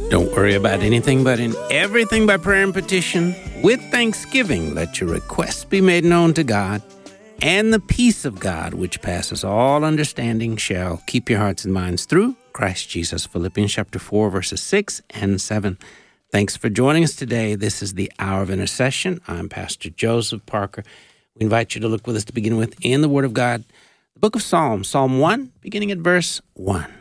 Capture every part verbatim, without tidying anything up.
Don't worry about anything, but in everything by prayer and petition, with thanksgiving, let your requests be made known to God, and the peace of God, which passes all understanding, shall keep your hearts and minds through Christ Jesus. Philippians chapter four, verses six and seven. Thanks for joining us today. This is the Hour of Intercession. I'm Pastor Joseph Parker. We invite you to look with us to begin with in the Word of God, the book of Psalms, Psalm one, beginning at verse one.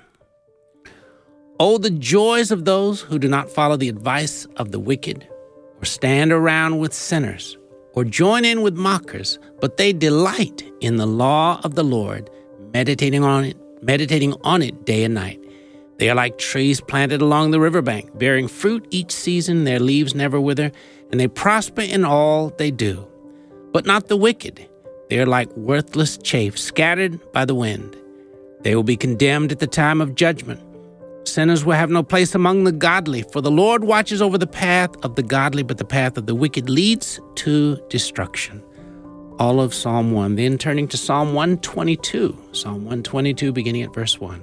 Oh, the joys of those who do not follow the advice of the wicked, or stand around with sinners, or join in with mockers, but they delight in the law of the Lord, meditating on it, meditating on it day and night. They are like trees planted along the riverbank, bearing fruit each season, their leaves never wither, and they prosper in all they do. But not the wicked. They are like worthless chaff scattered by the wind. They will be condemned at the time of judgment. Sinners will have no place among the godly, for the Lord watches over the path of the godly, but the path of the wicked leads to destruction. All of Psalm one. Then turning to Psalm one twenty-two. Psalm one twenty-two, beginning at verse one.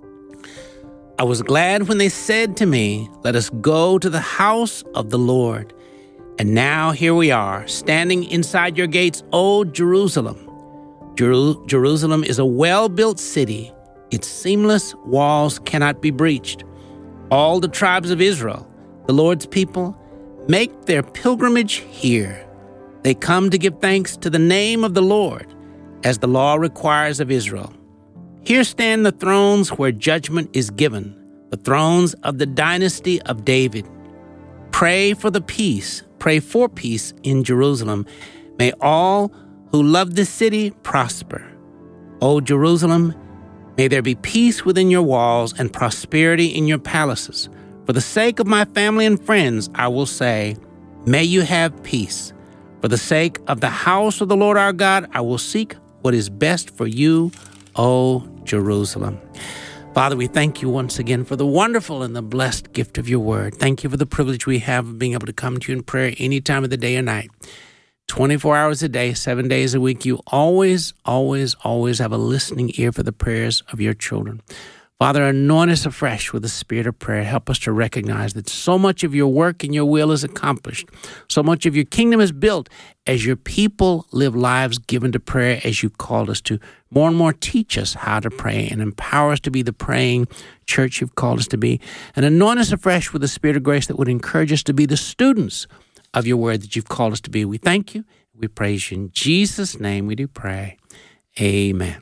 I was glad when they said to me, let us go to the house of the Lord. And now here we are, standing inside your gates, O Jerusalem. Jer- Jerusalem is a well-built city. Its seamless walls cannot be breached. All the tribes of Israel, the Lord's people, make their pilgrimage here. They come to give thanks to the name of the Lord, as the law requires of Israel. Here stand the thrones where judgment is given, the thrones of the dynasty of David. Pray for the peace, pray for peace in Jerusalem. May all who love this city prosper. O Jerusalem, may there be peace within your walls and prosperity in your palaces. For the sake of my family and friends, I will say, may you have peace. For the sake of the house of the Lord our God, I will seek what is best for you, O Jerusalem. Father, we thank you once again for the wonderful and the blessed gift of your word. Thank you for the privilege we have of being able to come to you in prayer any time of the day or night. twenty-four hours a day, seven days a week, you always, always, always have a listening ear for the prayers of your children. Father, anoint us afresh with the spirit of prayer. Help us to recognize that so much of your work and your will is accomplished. So much of your kingdom is built as your people live lives given to prayer as you called us to. More and more teach us how to pray and empower us to be the praying church you've called us to be. And anoint us afresh with the spirit of grace that would encourage us to be the students of your word that you've called us to be. We thank you. We praise you. In Jesus' name we do pray. Amen.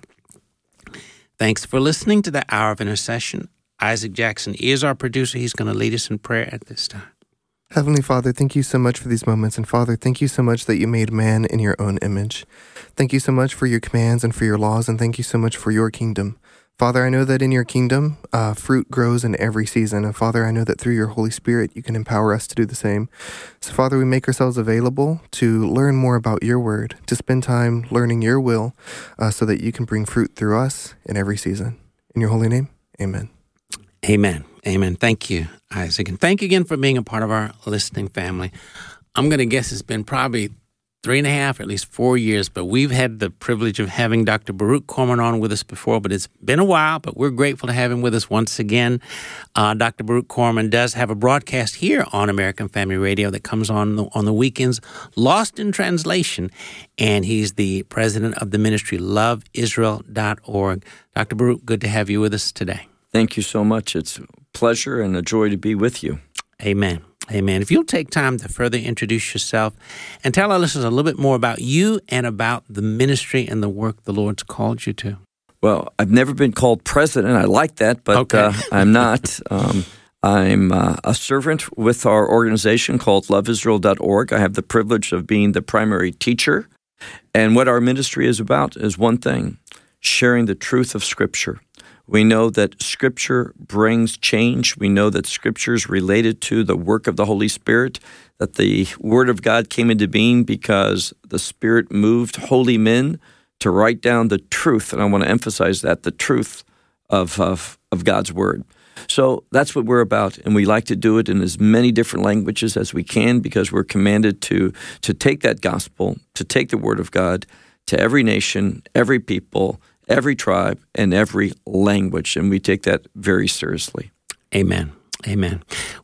Thanks for listening to the Hour of Intercession. Isaac Jackson is our producer. He's going to lead us in prayer at this time. Heavenly Father, thank you so much for these moments. And Father, thank you so much that you made man in your own image. Thank you so much for your commands and for your laws. And thank you so much for your kingdom. Father, I know that in your kingdom, uh, fruit grows in every season. And Father, I know that through your Holy Spirit, you can empower us to do the same. So Father, we make ourselves available to learn more about your word, to spend time learning your will, uh, so that you can bring fruit through us in every season. In your holy name, amen. Amen. Amen. Thank you, Isaac. And thank you again for being a part of our listening family. I'm going to guess it's been probably three and a half, or at least four years, but we've had the privilege of having Doctor Baruch Corman on with us before, but it's been a while, but we're grateful to have him with us once again. Uh, Doctor Baruch Corman does have a broadcast here on American Family Radio that comes on the, on the weekends, Lost in Translation, and he's the president of the ministry, love israel dot org. Doctor Baruch, good to have you with us today. Thank you so much. It's a pleasure and a joy to be with you. Amen. Amen. If you'll take time to further introduce yourself and tell our listeners a little bit more about you and about the ministry and the work the Lord's called you to. Well, I've never been called president. I like that, but okay. uh, I'm not. Um, I'm uh, a servant with our organization called love israel dot org. I have the privilege of being the primary teacher. And what our ministry is about is one thing, sharing the truth of Scripture. We know that Scripture brings change. We know that Scripture is related to the work of the Holy Spirit, that the Word of God came into being because the Spirit moved holy men to write down the truth, and I want to emphasize that, the truth of, of, of God's Word. So that's what we're about, and we like to do it in as many different languages as we can because we're commanded to, to take that gospel, to take the Word of God to every nation, every people, every tribe, and every language, and we take that very seriously. Amen. Amen.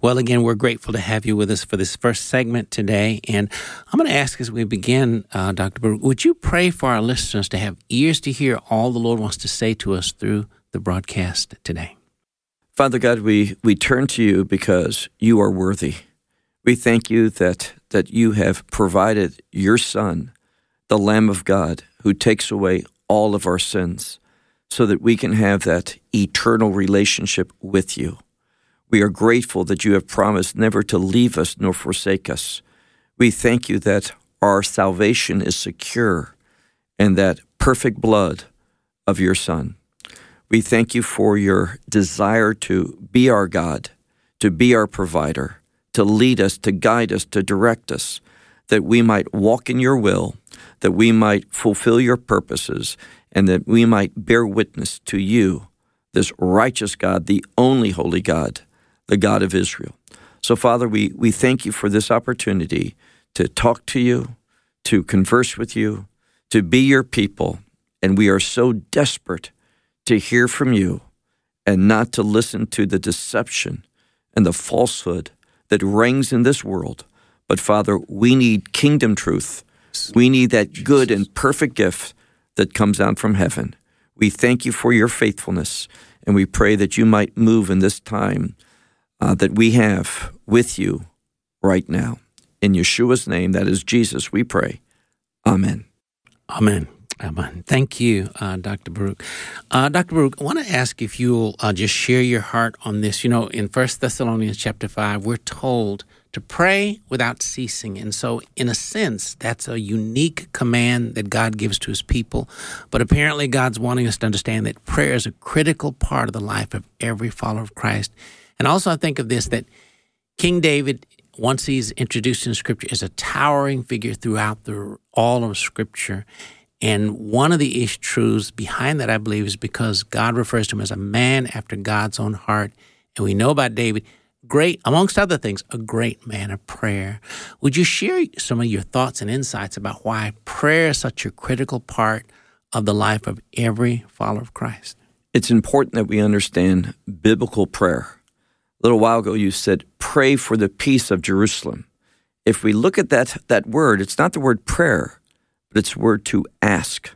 Well, again, we're grateful to have you with us for this first segment today. And I'm going to ask as we begin, uh, Doctor Baruch, would you pray for our listeners to have ears to hear all the Lord wants to say to us through the broadcast today? Father God, we, we turn to you because you are worthy. We thank you that, that you have provided your Son, the Lamb of God, who takes away all of our sins, so that we can have that eternal relationship with you. We are grateful that you have promised never to leave us nor forsake us. We thank you that our salvation is secure in that perfect blood of your Son. We thank you for your desire to be our God, to be our provider, to lead us, to guide us, to direct us, that we might walk in your will, that we might fulfill your purposes, and that we might bear witness to you, this righteous God, the only holy God, the God of Israel. So, Father, we, we thank you for this opportunity to talk to you, to converse with you, to be your people, and we are so desperate to hear from you and not to listen to the deception and the falsehood that reigns in this world. But, Father, we need kingdom truth. We need that good and perfect gift that comes down from heaven. We thank you for your faithfulness, and we pray that you might move in this time uh, that we have with you right now. In Yeshua's name, that is Jesus, we pray. Amen. Amen. Amen. Thank you, uh, Doctor Baruch. Uh, Doctor Baruch, I want to ask if you'll uh, just share your heart on this. You know, in First Thessalonians chapter five, we're told to pray without ceasing. And so, in a sense, that's a unique command that God gives to his people. But apparently, God's wanting us to understand that prayer is a critical part of the life of every follower of Christ. And also, I think of this, that King David, once he's introduced in Scripture, is a towering figure throughout the all of Scripture. And one of the ish truths behind that, I believe, is because God refers to him as a man after God's own heart. And we know about David, great, amongst other things, a great man of prayer. Would you share some of your thoughts and insights about why prayer is such a critical part of the life of every follower of Christ? It's important that we understand biblical prayer. A little while ago, you said, pray for the peace of Jerusalem. If we look at that, that word, it's not the word prayer, but it's the word to ask.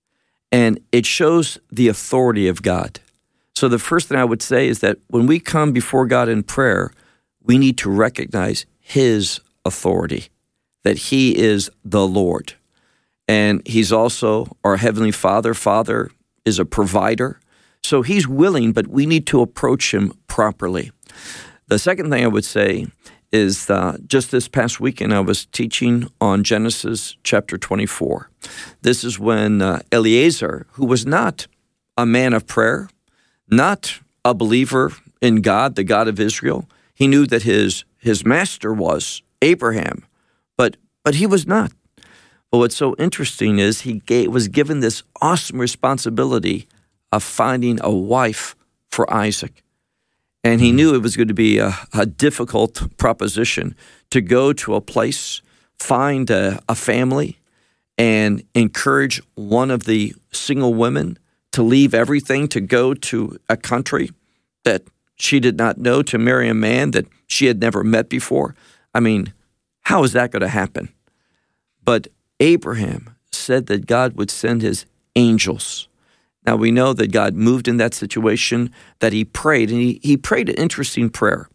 And it shows the authority of God. So the first thing I would say is that when we come before God in prayer, we need to recognize his authority, that he is the Lord. And he's also our Heavenly Father. Father is a provider. So he's willing, but we need to approach him properly. The second thing I would say is uh, just this past weekend, I was teaching on Genesis chapter twenty-four. This is when uh, Eliezer, who was not a man of prayer, not a believer in God, the God of Israel, he knew that his his master was Abraham, but but he was not. But what's so interesting is he gave, was given this awesome responsibility of finding a wife for Isaac. And he knew it was going to be a, a difficult proposition to go to a place, find a, a family, and encourage one of the single women to leave everything to go to a country that she did not know, to marry a man that she had never met before. I mean, how is that going to happen? But Abraham said that God would send his angels. Now, we know that God moved in that situation, that he prayed, and he, he prayed an interesting prayer.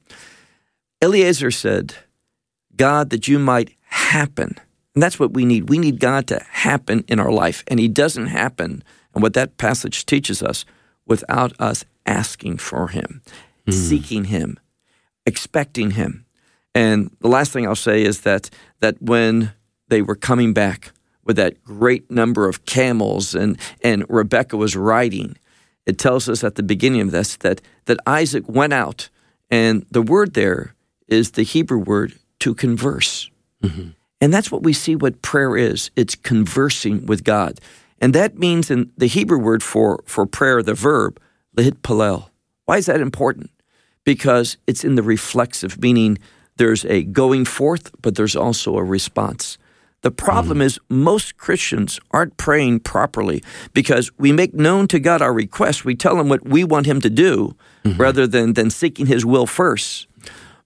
Eliezer said, God, that you might happen. And that's what we need. We need God to happen in our life. And he doesn't happen, and what that passage teaches us, without us asking for him, mm. seeking him, expecting him. And the last thing I'll say is that that when they were coming back with that great number of camels and, and Rebekah was riding, it tells us at the beginning of this that, that Isaac went out, and the word there is the Hebrew word to converse. Mm-hmm. And that's what we see what prayer is. It's conversing with God. And that means in the Hebrew word for, for prayer, the verb, lehitpalel. Why is that important? Because it's in the reflexive, meaning there's a going forth, but there's also a response. The problem mm. is most Christians aren't praying properly because we make known to God our requests. We tell him what we want him to do mm-hmm. rather than, than seeking his will first.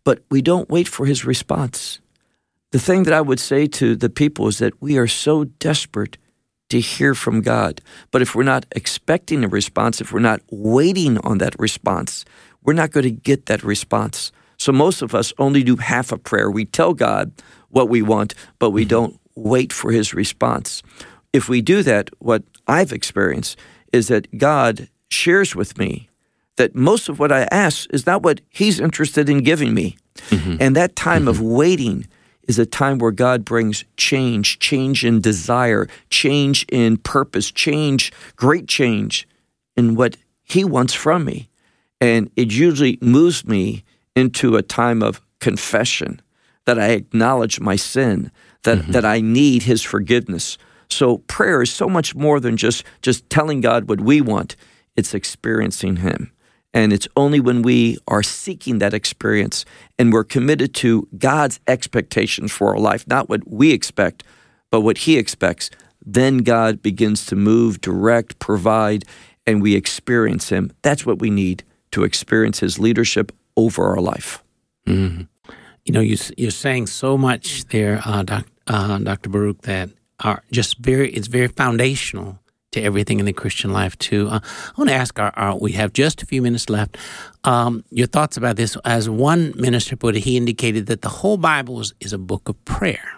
but we don't wait for his response. The thing that I would say to the people is that we are so desperate to hear from God. But if we're not expecting a response, if we're not waiting on that response, we're not going to get that response. So most of us only do half a prayer. We tell God what we want, but we don't wait for his response. If we do that, what I've experienced is that God shares with me that most of what I ask is not what he's interested in giving me. Mm-hmm. And that time mm-hmm. of waiting is a time where God brings change, change in desire, change in purpose, change, great change in what he wants from me. And it usually moves me into a time of confession, that I acknowledge my sin, that, mm-hmm. that I need his forgiveness. So prayer is so much more than just, just telling God what we want. It's experiencing him. And it's only when we are seeking that experience and we're committed to God's expectations for our life, not what we expect, but what he expects, then God begins to move, direct, provide, and we experience him. That's what we need to experience his leadership over our life. Mm-hmm. You know, you, you're saying so much there, uh, doc, uh, Doctor Baruch, that are just very, it's very foundational to everything in the Christian life, too. Uh, I want to ask, our, our, we have just a few minutes left, um, your thoughts about this. As one minister put it, he indicated that the whole Bible is, is a book of prayer,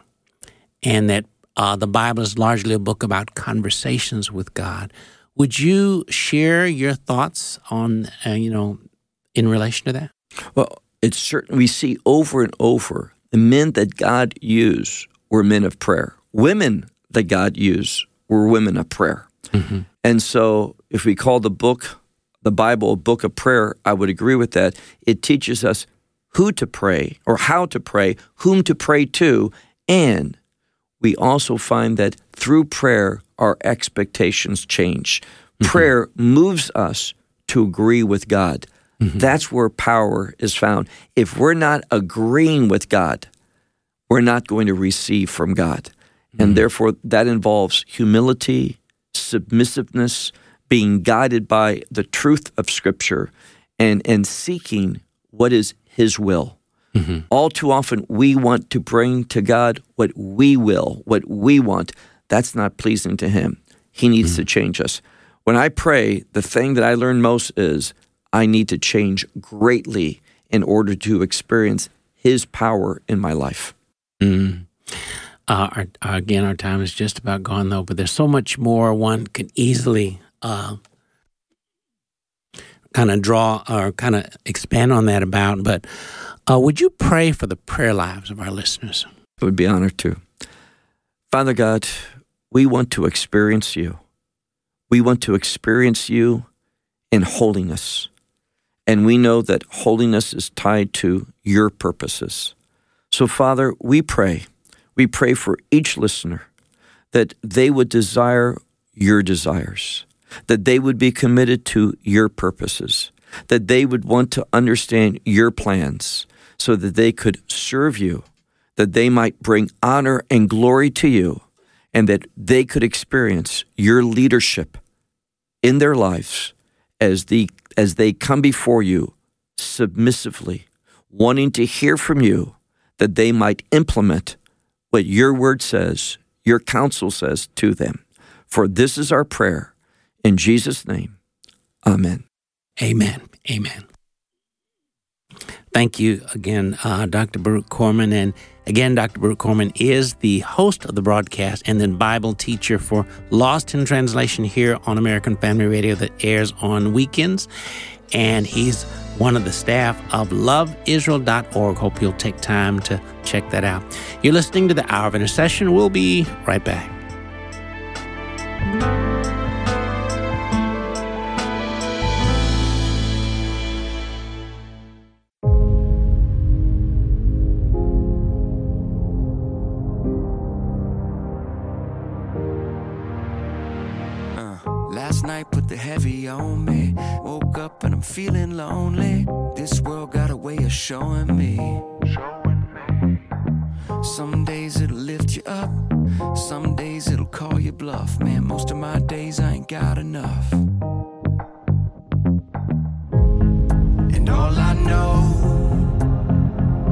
and that uh, the Bible is largely a book about conversations with God. Would you share your thoughts on, uh, you know, in relation to that? Well, it's certain we see over and over the men that God used were men of prayer. Women that God used were women of prayer. Mm-hmm. And so if we call the book, the Bible, a book of prayer, I would agree with that. It teaches us who to pray or how to pray, whom to pray to, and we also find that through prayer, our expectations change. Mm-hmm. Prayer moves us to agree with God. Mm-hmm. That's where power is found. If we're not agreeing with God, we're not going to receive from God. And mm-hmm. therefore, that involves humility, submissiveness, being guided by the truth of Scripture, and, and seeking what is his will. Mm-hmm. All too often, we want to bring to God what we will, what we want. That's not pleasing to him. He needs mm-hmm. to change us. When I pray, the thing that I learn most is I need to change greatly in order to experience his power in my life. Mm. Uh, our, our, again, our time is just about gone, though, but there's so much more one can easily uh, kind of draw or kind of expand on that about. But uh, would you pray for the prayer lives of our listeners? I would be honored to. Father God, we want to experience you. We want to experience you in holiness. And we know that holiness is tied to your purposes. So, Father, we pray. We pray for each listener that they would desire your desires, that they would be committed to your purposes, that they would want to understand your plans so that they could serve you, that they might bring honor and glory to you, and that they could experience your leadership in their lives as the as they come before you submissively, wanting to hear from you, that they might implement what your word says, your counsel says to them. For this is our prayer. In Jesus' name, amen. Amen. Amen. Thank you again, uh, Doctor Baruch Corman. And again, Doctor Baruch Corman is the host of the broadcast and then Bible teacher for Lost in Translation here on American Family Radio that airs on weekends. And he's one of the staff of love israel dot org. Hope you'll take time to check that out. You're listening to the Hour of Intercession. We'll be right back. Last night put the heavy on me. Woke up and I'm feeling lonely. This world got a way of showing me. Some days it'll lift you up. Some days it'll call you bluff. Man, most of my days I ain't got enough. And all I know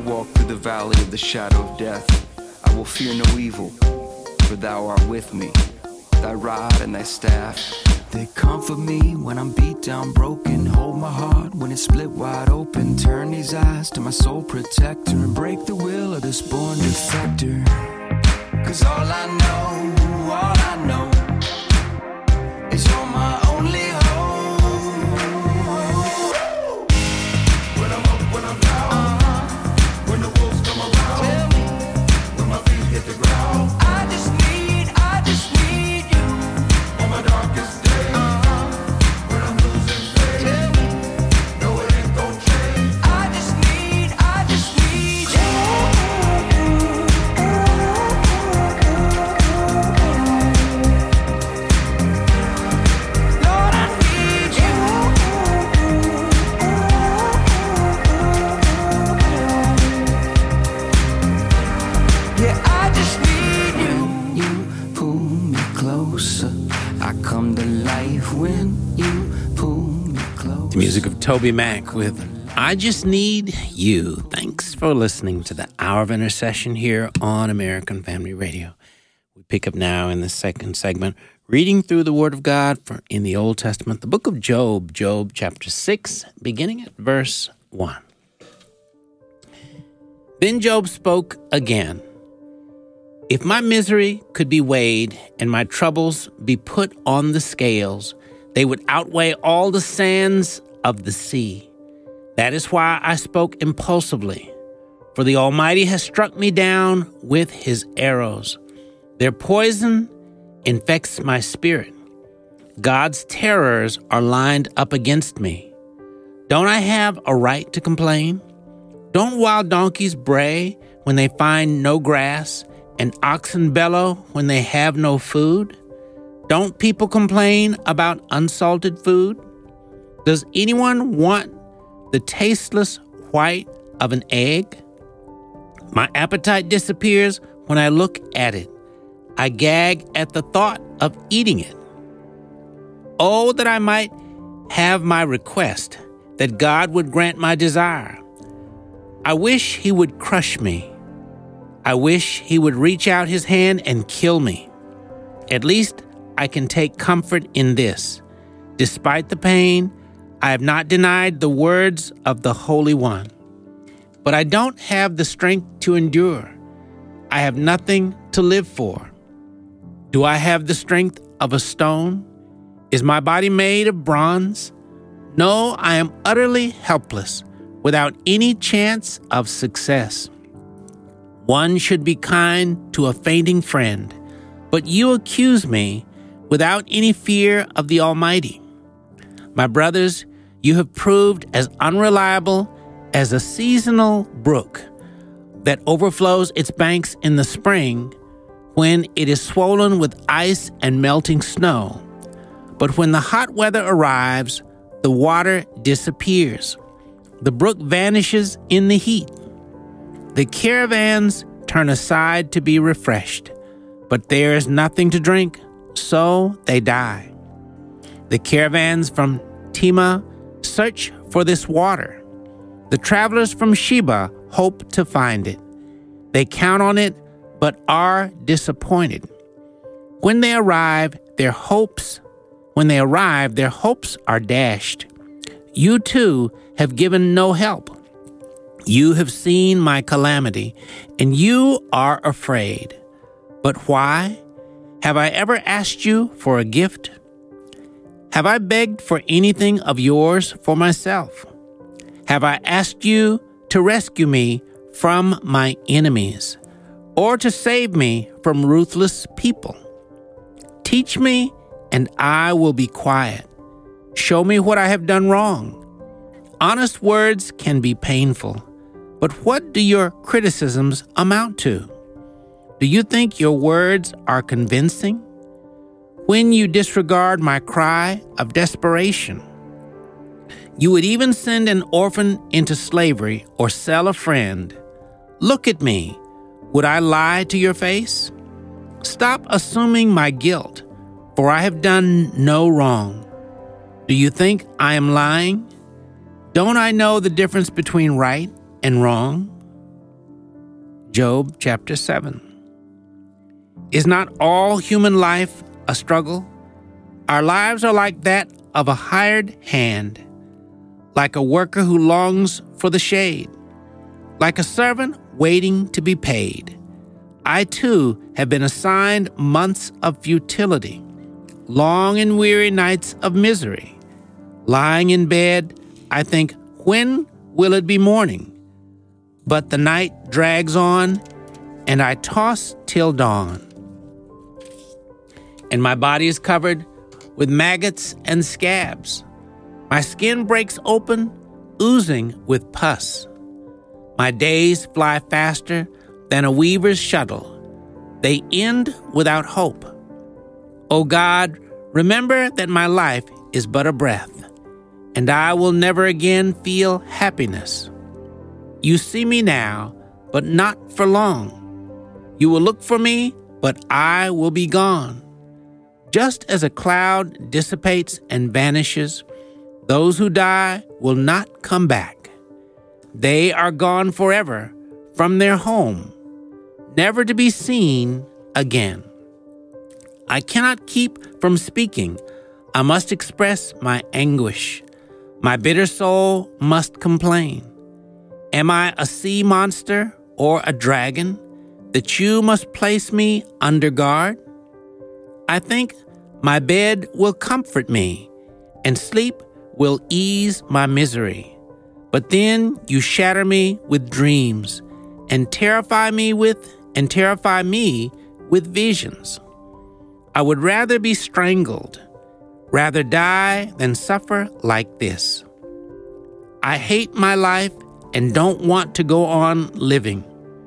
walk through the valley of the shadow of death, I will fear no evil, for thou art with me. Thy rod and thy staff, they comfort me when I'm beat down, broken. Hold my heart when it's split wide open. Turn these eyes to my soul protector and break the will of this born defector. Cause all I know, all I know is you're my only hope. When I'm up, when I'm down, uh-huh. When the wolves come around, tell me when my feet hit the ground. I just need, I just need you on my darkest day. Uh-huh. When I'm losing faith, tell me no, it ain't gon' change. I just need, I just need you. Lord, I need you. Yeah, I just need you. You pull me closer. I come to life when you pull me closer. The music of Toby Mac with I Just Need You. Thanks for listening to the Hour of Intercession here on American Family Radio. We pick up now in the second segment, reading through the Word of God for in the Old Testament, the book of Job, Job chapter six, beginning at verse one. Then Job spoke again. If my misery could be weighed and my troubles be put on the scales, they would outweigh all the sands of the sea. That is why I spoke impulsively, for the Almighty has struck me down with his arrows. Their poison infects my spirit. God's terrors are lined up against me. Don't I have a right to complain? Don't wild donkeys bray when they find no grass, and oxen bellow when they have no food? Don't people complain about unsalted food? Does anyone want the tasteless white of an egg? My appetite disappears when I look at it. I gag at the thought of eating it. Oh, that I might have my request, that God would grant my desire. I wish he would crush me. I wish he would reach out his hand and kill me. At least I can take comfort in this. Despite the pain, I have not denied the words of the Holy One. But I don't have the strength to endure. I have nothing to live for. Do I have the strength of a stone? Is my body made of bronze? No, I am utterly helpless, without any chance of success. One should be kind to a fainting friend, but you accuse me without any fear of the Almighty. My brothers, you have proved as unreliable as a seasonal brook that overflows its banks in the spring when it is swollen with ice and melting snow. But when the hot weather arrives, the water disappears. The brook vanishes in the heat. The caravans turn aside to be refreshed, but there is nothing to drink, so they die. The caravans from Tema search for this water. The travelers from Sheba hope to find it. They count on it, but are disappointed. When they arrive, their hopes, when they arrive, their hopes are dashed. You too have given no help. You have seen my calamity, and you are afraid. But why? Have I ever asked you for a gift? Have I begged for anything of yours for myself? Have I asked you to rescue me from my enemies, or to save me from ruthless people? Teach me, and I will be quiet. Show me what I have done wrong. Honest words can be painful, but what do your criticisms amount to? Do you think your words are convincing? When you disregard my cry of desperation, you would even send an orphan into slavery or sell a friend. Look at me. Would I lie to your face? Stop assuming my guilt, for I have done no wrong. Do you think I am lying? Don't I know the difference between right and wrong? Job chapter seven. Is not all human life a struggle? Our lives are like that of a hired hand, like a worker who longs for the shade, like a servant waiting to be paid. I too have been assigned months of futility, long and weary nights of misery. Lying in bed, I think, when will it be morning? But the night drags on, and I toss till dawn. And my body is covered with maggots and scabs. My skin breaks open, oozing with pus. My days fly faster than a weaver's shuttle. They end without hope. O God, remember that my life is but a breath, and I will never again feel happiness. You see me now, but not for long. You will look for me, but I will be gone. Just as a cloud dissipates and vanishes, those who die will not come back. They are gone forever from their home, never to be seen again. I cannot keep from speaking. I must express my anguish. My bitter soul must complain. Am I a sea monster or a dragon that you must place me under guard? I think my bed will comfort me, and sleep will ease my misery. But then you shatter me with dreams, and terrify me with and terrify me with visions. I would rather be strangled, rather die than suffer like this. I hate my life and don't want to go on living.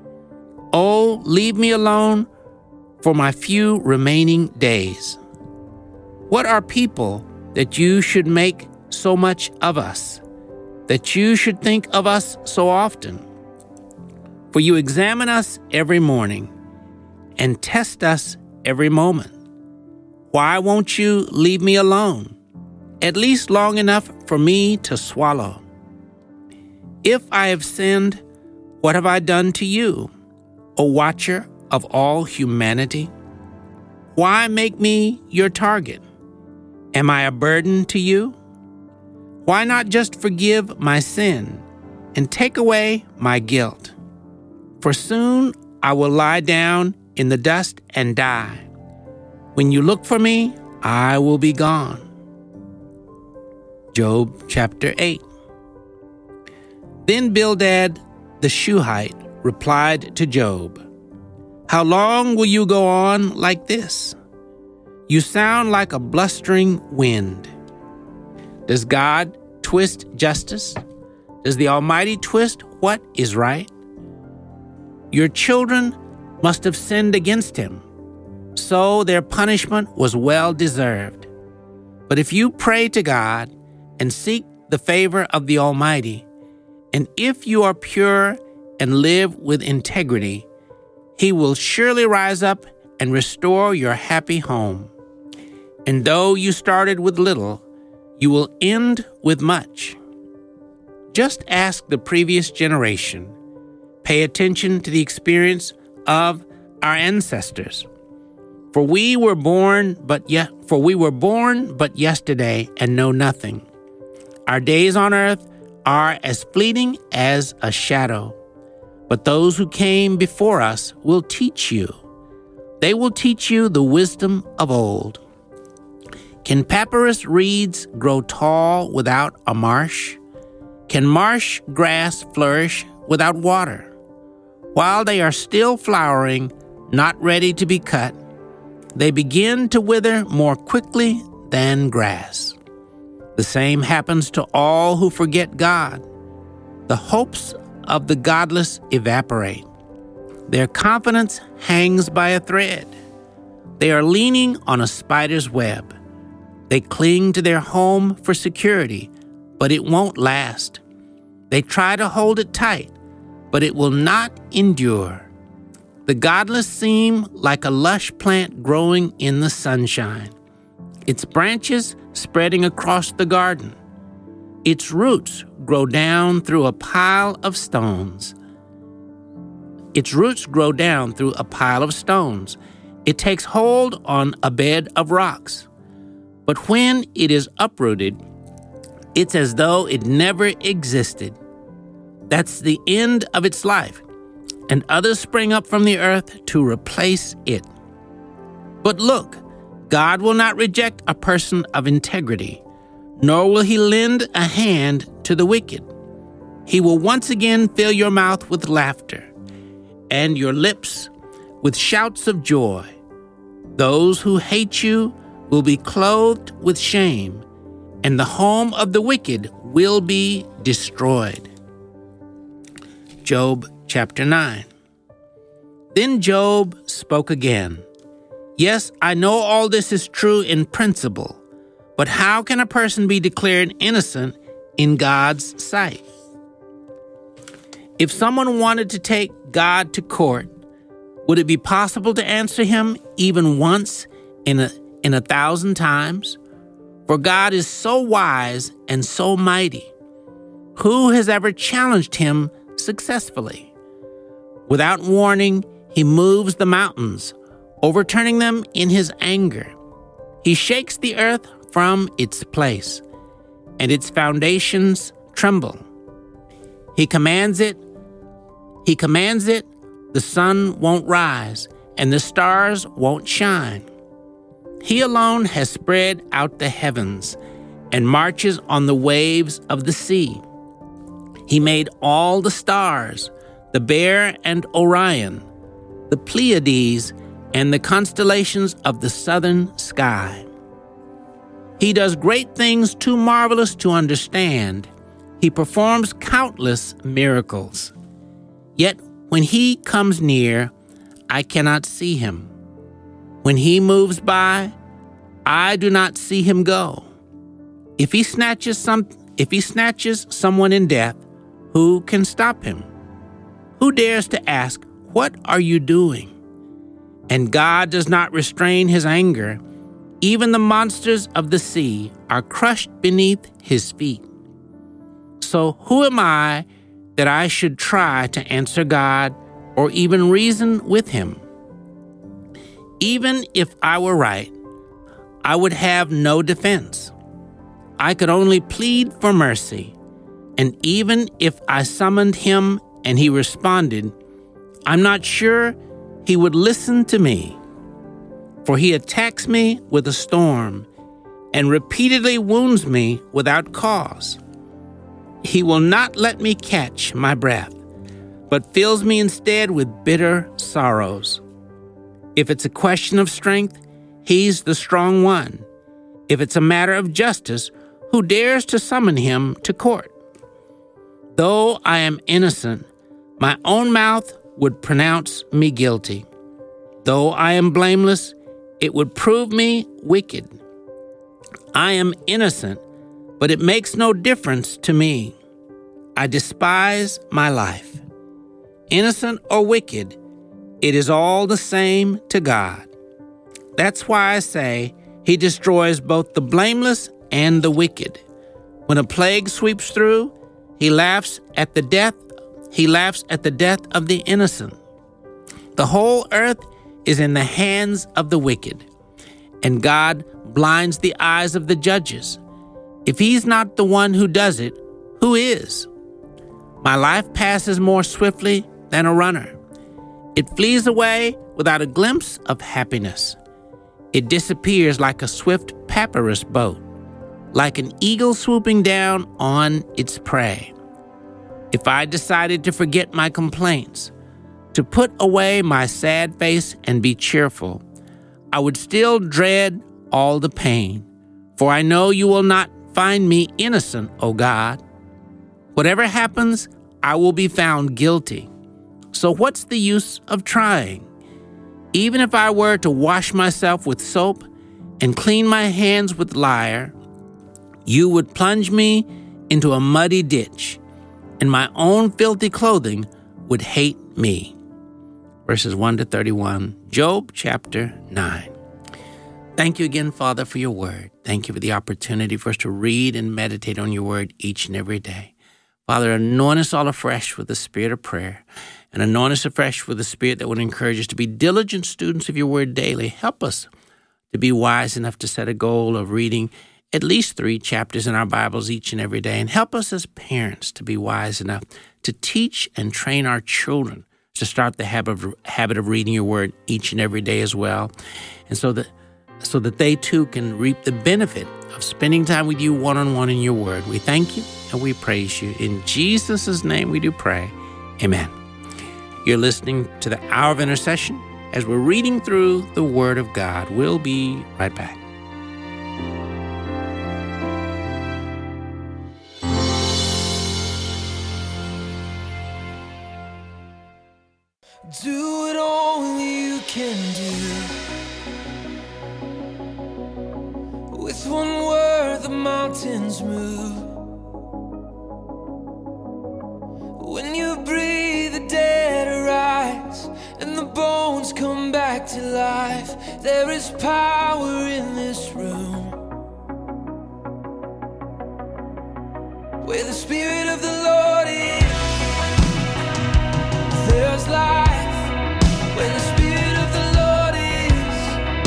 Oh, leave me alone for my few remaining days. What are people that you should make so much of us, that you should think of us so often? For you examine us every morning and test us every moment. Why won't you leave me alone, at least long enough for me to swallow? If I have sinned, what have I done to you, O watcher of all humanity? Why make me your target? Am I a burden to you? Why not just forgive my sin and take away my guilt? For soon I will lie down in the dust and die. When you look for me, I will be gone. Job chapter eight. Then Bildad the Shuhite replied to Job, How long will you go on like this? You sound like a blustering wind. Does God twist justice? Does the Almighty twist what is right? Your children must have sinned against him, so their punishment was well deserved. But if you pray to God and seek the favor of the Almighty, and if you are pure and live with integrity, he will surely rise up and restore your happy home. And though you started with little, you will end with much. Just ask the previous generation. Pay attention to the experience of our ancestors. For we were born but yet for we were born but yesterday and know nothing. Our days on earth are as fleeting as a shadow. But those who came before us will teach you. They will teach you the wisdom of old. Can papyrus reeds grow tall without a marsh? Can marsh grass flourish without water? While they are still flowering, not ready to be cut, they begin to wither more quickly than grass. The same happens to all who forget God. The hopes of the godless evaporate. Their confidence hangs by a thread. They are leaning on a spider's web. They cling to their home for security, but it won't last. They try to hold it tight, but it will not endure. The godless seem like a lush plant growing in the sunshine, its branches spreading across the garden. Its roots grow down through a pile of stones. Its roots grow down through a pile of stones. It takes hold on a bed of rocks. But when it is uprooted, it's as though it never existed. That's the end of its life, and others spring up from the earth to replace it. But look, God will not reject a person of integrity, nor will he lend a hand to the wicked. He will once again fill your mouth with laughter, and your lips with shouts of joy. Those who hate you will be clothed with shame, and the home of the wicked will be destroyed. Job chapter nine. Then Job spoke again. Yes, I know all this is true in principle, but how can a person be declared innocent in God's sight? If someone wanted to take God to court, would it be possible to answer him even once in a, in a thousand times? For God is so wise and so mighty. Who has ever challenged him successfully? Without warning, he moves the mountains, overturning them in his anger. He shakes the earth from its place, and its foundations tremble. He commands it, he commands it, the sun won't rise, and the stars won't shine. He alone has spread out the heavens and marches on the waves of the sea. He made all the stars, the Bear and Orion, the Pleiades, and the constellations of the southern sky. He does great things too marvelous to understand. He performs countless miracles. Yet when he comes near, I cannot see him. When he moves by, I do not see him go. If he snatches some, if he snatches someone in death, who can stop him? Who dares to ask, "What are you doing?" And God does not restrain his anger. Even the monsters of the sea are crushed beneath his feet. So who am I that I should try to answer God or even reason with him? Even if I were right, I would have no defense. I could only plead for mercy. And even if I summoned him and he responded, I'm not sure he would listen to me. For he attacks me with a storm and repeatedly wounds me without cause. He will not let me catch my breath, but fills me instead with bitter sorrows. If it's a question of strength, he's the strong one. If it's a matter of justice, who dares to summon him to court? Though I am innocent, my own mouth would pronounce me guilty. Though I am blameless, it would prove me wicked. I am innocent, but it makes no difference to me. I despise my life. Innocent or wicked, it is all the same to God. That's why I say he destroys both the blameless and the wicked. When a plague sweeps through, he laughs at the death, he laughs at the death of the innocent. The whole earth is in the hands of the wicked, and God blinds the eyes of the judges. If he's not the one who does it, who is? My life passes more swiftly than a runner. It flees away without a glimpse of happiness. It disappears like a swift papyrus boat, like an eagle swooping down on its prey. If I decided to forget my complaints, to put away my sad face and be cheerful, I would still dread all the pain, for I know you will not find me innocent, O God. Whatever happens, I will be found guilty. So what's the use of trying? Even if I were to wash myself with soap and clean my hands with lyre, you would plunge me into a muddy ditch, and my own filthy clothing would hate me. Verses one to thirty-one, Job chapter nine. Thank you again, Father, for your word. Thank you for the opportunity for us to read and meditate on your word each and every day. Father, anoint us all afresh with the spirit of prayer and anoint us afresh with the Spirit that would encourage us to be diligent students of your word daily. Help us to be wise enough to set a goal of reading at least three chapters in our Bibles each and every day. And help us as parents to be wise enough to teach and train our children to start the habit of, habit of reading your word each and every day as well. And so that, so that they too can reap the benefit of spending time with you one-on-one in your word. We thank you and we praise you. In Jesus' name we do pray. Amen. You're listening to the Hour of Intercession as we're reading through the Word of God. We'll be right back. Do what only you can do. With one word the mountains move. When you breathe, the dead arise and the bones come back to life. There is power in this room. Where the Spirit of the Lord is, there's life. Where the Spirit of the Lord is,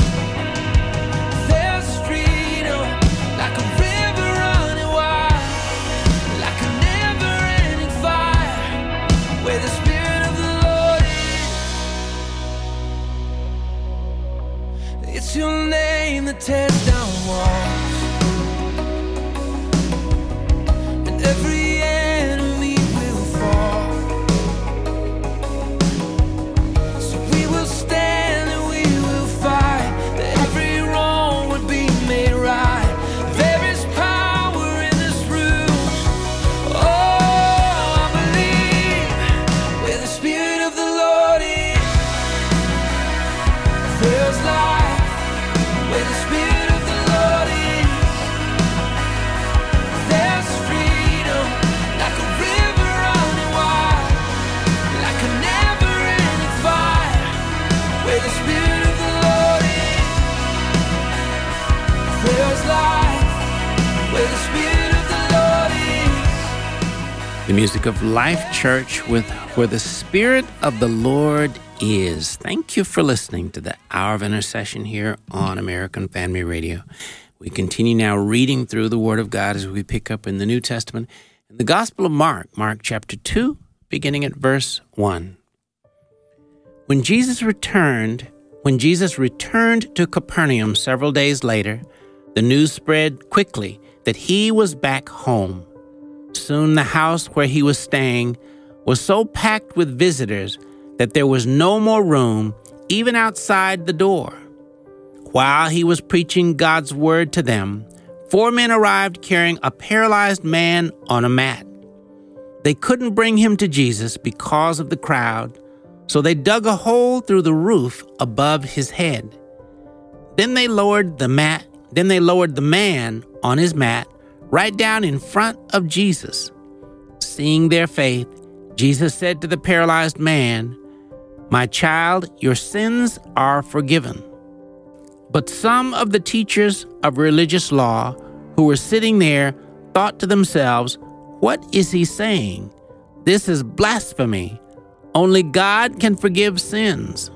there's freedom. Like a river running wild, like a never-ending fire. Where the Spirit of the Lord is, it's your name that tears down walls, and every enemy will fall. The music of Life Church with Where the Spirit of the Lord Is. Thank you for listening to the Hour of Intercession here on American Family Radio. We continue now reading through the Word of God as we pick up in the New Testament in the Gospel of Mark, Mark chapter two, beginning at verse one. When Jesus returned, when Jesus returned to Capernaum several days later, the news spread quickly that he was back home. Soon the house where he was staying was so packed with visitors that there was no more room, even outside the door. While he was preaching God's word to them, four men arrived carrying a paralyzed man on a mat. They couldn't bring him to Jesus because of the crowd, so they dug a hole through the roof above his head. Then they lowered the mat, then they lowered the man on his mat right down in front of Jesus. Seeing their faith, Jesus said to the paralyzed man, "My child, your sins are forgiven." But some of the teachers of religious law who were sitting there thought to themselves, "What is he saying? This is blasphemy. Only God can forgive sins."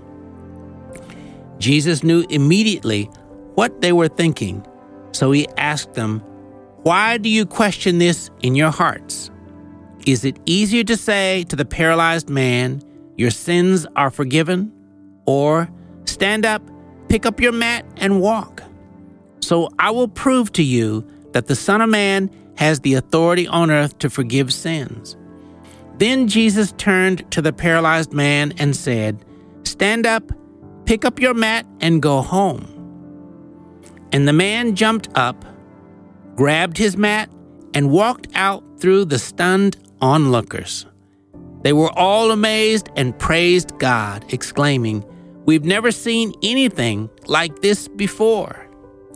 Jesus knew immediately what they were thinking, so he asked them, "Why do you question this in your hearts? Is it easier to say to the paralyzed man, 'Your sins are forgiven,' or 'Stand up, pick up your mat and walk'? So I will prove to you that the Son of Man has the authority on earth to forgive sins." Then Jesus turned to the paralyzed man and said, "Stand up, pick up your mat and go home." And the man jumped up, grabbed his mat, and walked out through the stunned onlookers. They were all amazed and praised God, exclaiming, "We've never seen anything like this before."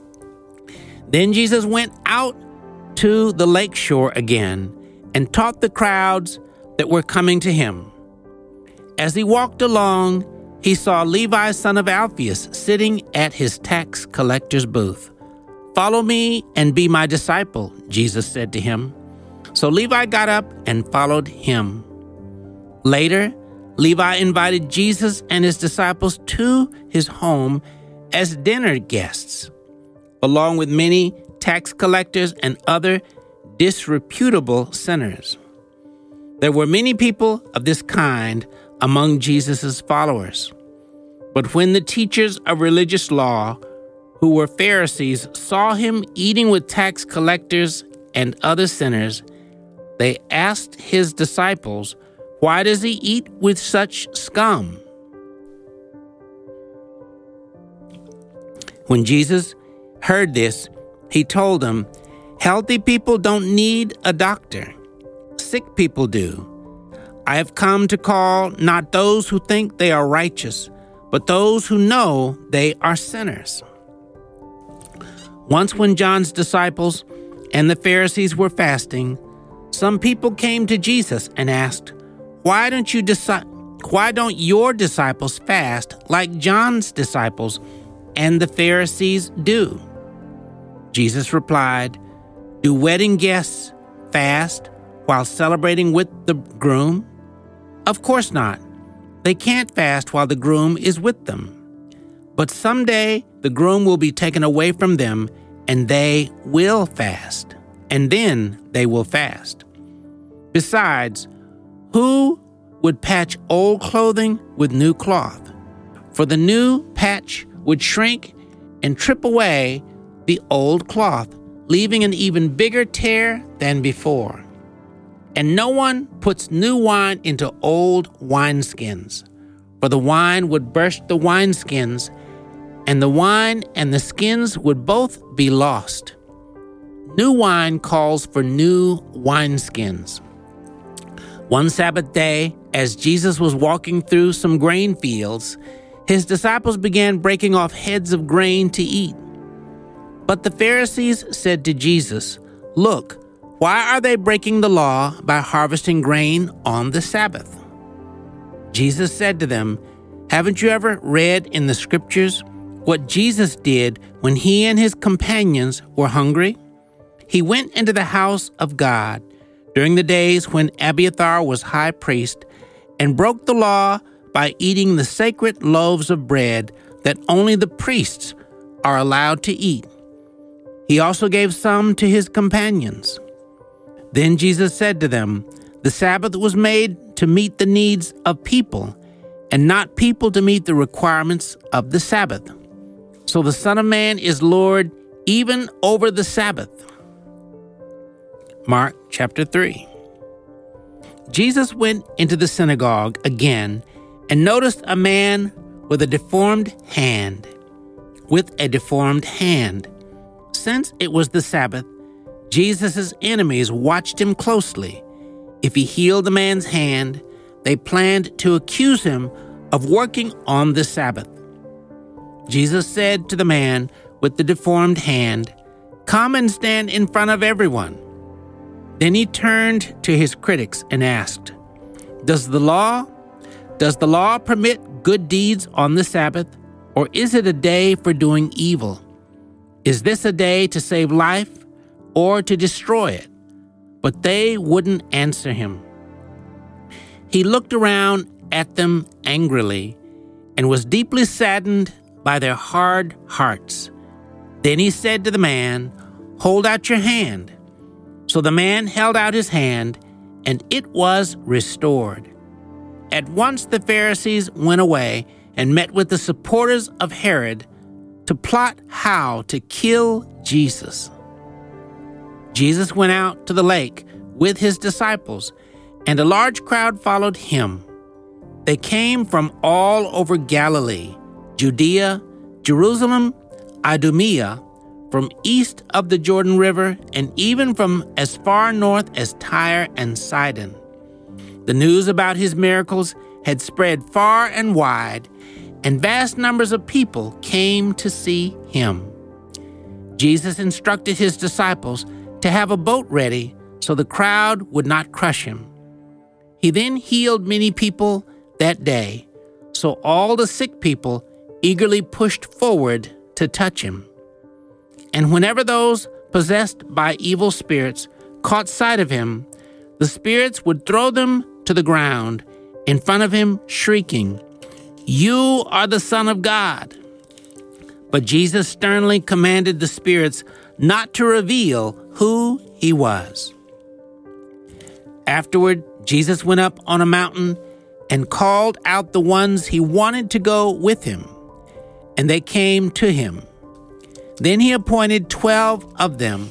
Then Jesus went out to the lakeshore again and taught the crowds that were coming to him. As he walked along, he saw Levi, son of Alphaeus, sitting at his tax collector's booth. "Follow me and be my disciple," Jesus said to him. So Levi got up and followed him. Later, Levi invited Jesus and his disciples to his home as dinner guests, along with many tax collectors and other disreputable sinners. There were many people of this kind among Jesus' followers. But when the teachers of religious law, who were Pharisees, saw him eating with tax collectors and other sinners, they asked his disciples, "Why does he eat with such scum?" When Jesus heard this, he told them, "Healthy people don't need a doctor. Sick people do. I have come to call not those who think they are righteous, but those who know they are sinners." Once when John's disciples and the Pharisees were fasting, some people came to Jesus and asked, Why don't you deci- why don't your disciples fast like John's disciples and the Pharisees do? Jesus replied, "Do wedding guests fast while celebrating with the groom? Of course not. They can't fast while the groom is with them. But someday the groom will be taken away from them, and they will fast, and then they will fast. Besides, who would patch old clothing with new cloth? For the new patch would shrink and trip away the old cloth, leaving an even bigger tear than before. And no one puts new wine into old wineskins, for the wine would burst the wineskins, and the wine and the skins would both be lost. New wine calls for new wineskins." One Sabbath day, as Jesus was walking through some grain fields, his disciples began breaking off heads of grain to eat. But the Pharisees said to Jesus, "Look, why are they breaking the law by harvesting grain on the Sabbath?" Jesus said to them, "Haven't you ever read in the scriptures what Jesus did when he and his companions were hungry? He went into the house of God during the days when Abiathar was high priest and broke the law by eating the sacred loaves of bread that only the priests are allowed to eat. He also gave some to his companions." Then Jesus said to them, "The Sabbath was made to meet the needs of people, and not people to meet the requirements of the Sabbath. So the Son of Man is Lord even over the Sabbath." Mark chapter three. Jesus went into the synagogue again and noticed a man with a deformed hand. With a deformed hand. Since it was the Sabbath, Jesus' enemies watched him closely. If he healed the man's hand, they planned to accuse him of working on the Sabbath. Jesus said to the man with the deformed hand, "Come and stand in front of everyone." Then he turned to his critics and asked, Does the law, does the law permit good deeds on the Sabbath, or is it a day for doing evil? Is this a day to save life or to destroy it? But they wouldn't answer him. He looked around at them angrily and was deeply saddened by their hard hearts. Then he said to the man, "Hold out your hand." So the man held out his hand, and it was restored. At once the Pharisees went away and met with the supporters of Herod to plot how to kill Jesus. Jesus went out to the lake with his disciples, and a large crowd followed him. They came from all over Galilee, Judea, Jerusalem, Idumea, from east of the Jordan River, and even from as far north as Tyre and Sidon. The news about his miracles had spread far and wide, and vast numbers of people came to see him. Jesus instructed his disciples to have a boat ready so the crowd would not crush him. He then healed many people that day, so all the sick people eagerly pushed forward to touch him. And whenever those possessed by evil spirits caught sight of him, the spirits would throw them to the ground in front of him, shrieking, "You are the Son of God." But Jesus sternly commanded the spirits not to reveal who he was. Afterward, Jesus went up on a mountain and called out the ones he wanted to go with him, and they came to him. Then he appointed twelve of them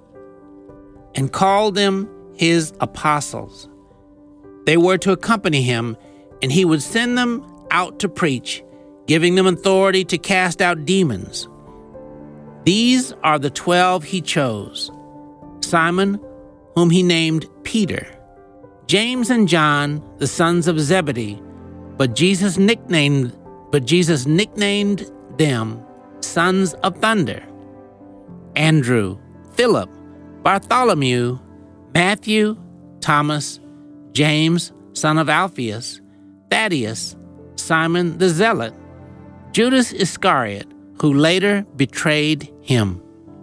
and called them his apostles. They were to accompany him, and he would send them out to preach, giving them authority to cast out demons. These are the twelve he chose: Simon, whom he named Peter, James and John, the sons of Zebedee, but Jesus nicknamed but Jesus nicknamed them sons of thunder. Andrew, Philip, Bartholomew, Matthew, Thomas, James, son of Alphaeus, Thaddeus, Simon the Zealot, Judas Iscariot, who later betrayed him.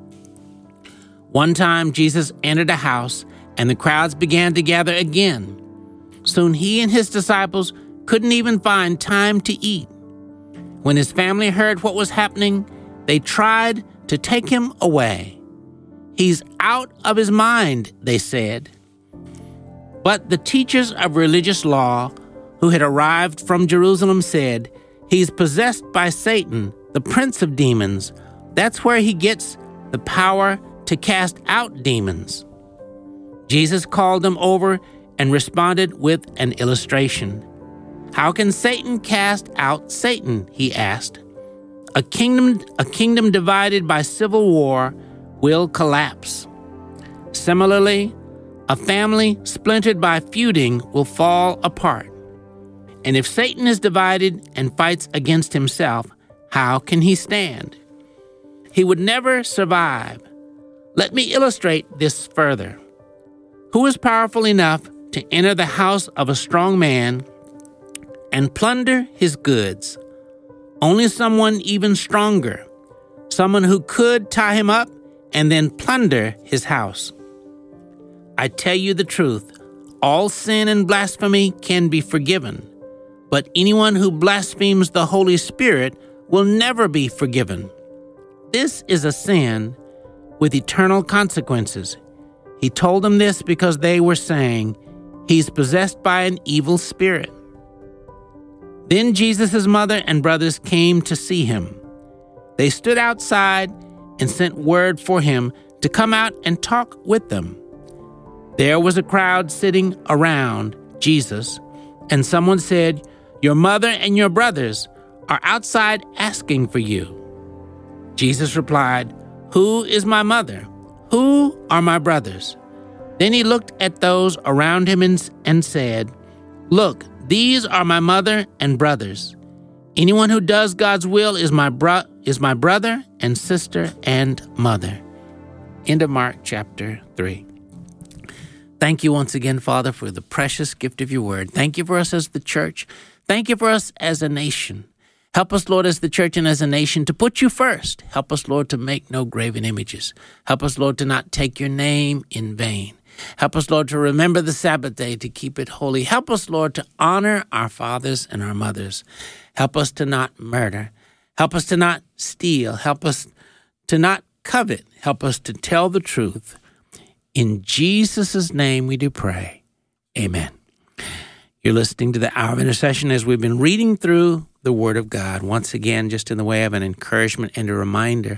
One time Jesus entered a house, and the crowds began to gather again. Soon he and his disciples couldn't even find time to eat. When his family heard what was happening, they tried to take him away. "He's out of his mind," they said. But the teachers of religious law who had arrived from Jerusalem said, "He's possessed by Satan, the prince of demons. That's where he gets the power to cast out demons." Jesus called them over and responded with an illustration. "How can Satan cast out Satan?" he asked. A kingdom, a kingdom divided by civil war will collapse. Similarly, a family splintered by feuding will fall apart. And if Satan is divided and fights against himself, how can he stand? He would never survive. Let me illustrate this further. Who is powerful enough to enter the house of a strong man and plunder his goods? Only someone even stronger, someone who could tie him up and then plunder his house. I tell you the truth, all sin and blasphemy can be forgiven, but anyone who blasphemes the Holy Spirit will never be forgiven. This is a sin with eternal consequences. He told them this because they were saying, "He's possessed by an evil spirit." Then Jesus' mother and brothers came to see him. They stood outside and sent word for him to come out and talk with them. There was a crowd sitting around Jesus, and someone said, "Your mother and your brothers are outside asking for you." Jesus replied, "Who is my mother? Who are my brothers?" Then he looked at those around him and, and said, "Look, these are my mother and brothers. Anyone who does God's will is my bro- is my brother and sister and mother." End of Mark chapter three. Thank you once again, Father, for the precious gift of your word. Thank you for us as the church. Thank you for us as a nation. Help us, Lord, as the church and as a nation to put you first. Help us, Lord, to make no graven images. Help us, Lord, to not take your name in vain. Help us, Lord, to remember the Sabbath day, to keep it holy. Help us, Lord, to honor our fathers and our mothers. Help us to not murder. Help us to not steal. Help us to not covet. Help us to tell the truth. In Jesus' name we do pray. Amen. You're listening to the Hour of Intercession as we've been reading through the Word of God. Once again, just in the way of an encouragement and a reminder,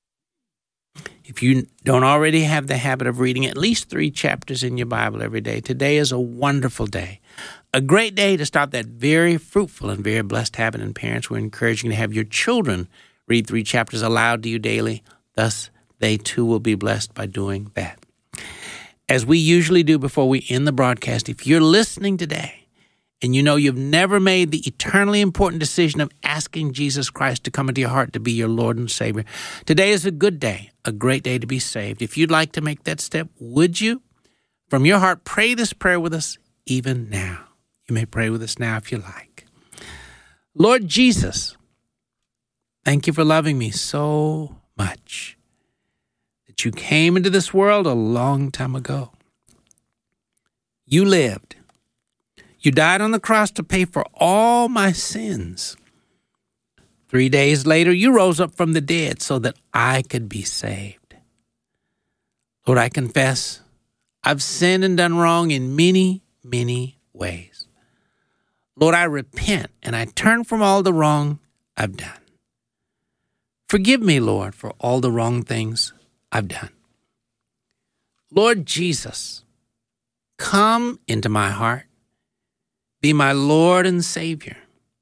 if you don't already have the habit of reading at least three chapters in your Bible every day, today is a wonderful day. A great day to start that very fruitful and very blessed habit. And parents, we're encouraging you to have your children read three chapters aloud to you daily. Thus, they too will be blessed by doing that. As we usually do before we end the broadcast, if you're listening today and you know you've never made the eternally important decision of asking Jesus Christ to come into your heart to be your Lord and Savior, today is a good day, a great day to be saved. If you'd like to make that step, would you, from your heart, pray this prayer with us even now? You may pray with us now if you like. Lord Jesus, thank you for loving me so much that you came into this world a long time ago. You lived. You died on the cross to pay for all my sins. Three days later, you rose up from the dead so that I could be saved. Lord, I confess I've sinned and done wrong in many, many ways. Lord, I repent and I turn from all the wrong I've done. Forgive me, Lord, for all the wrong things I've done. Lord Jesus, come into my heart. Be my Lord and Savior.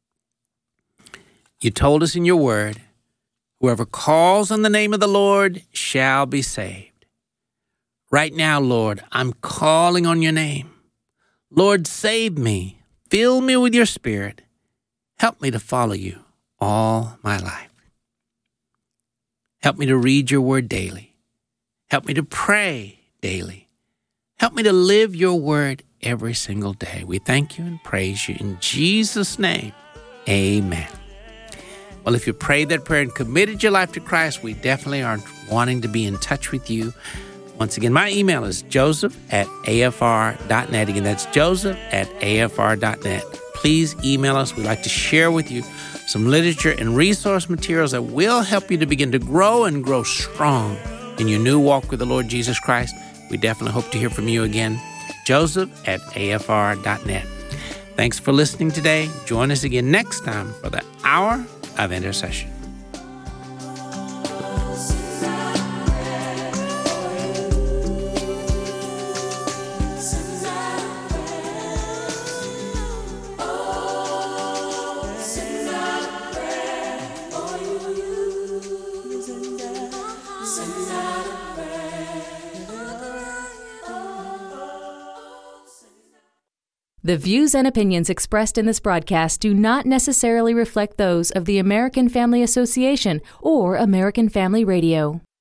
You told us in your word, whoever calls on the name of the Lord shall be saved. Right now, Lord, I'm calling on your name. Lord, save me. Fill me with your Spirit. Help me to follow you all my life. Help me to read your word daily. Help me to pray daily. Help me to live your word every single day. We thank you and praise you in Jesus' name. Amen. Well, if you prayed that prayer and committed your life to Christ, we definitely are wanting to be in touch with you. Once again, my email is joseph at a f r dot net. Again, that's joseph at a f r dot net. Please email us. We'd like to share with you some literature and resource materials that will help you to begin to grow and grow strong in your new walk with the Lord Jesus Christ. We definitely hope to hear from you again. Joseph at a f r dot net. Thanks for listening today. Join us again next time for the Hour of Intercession. The views and opinions expressed in this broadcast do not necessarily reflect those of the American Family Association or American Family Radio.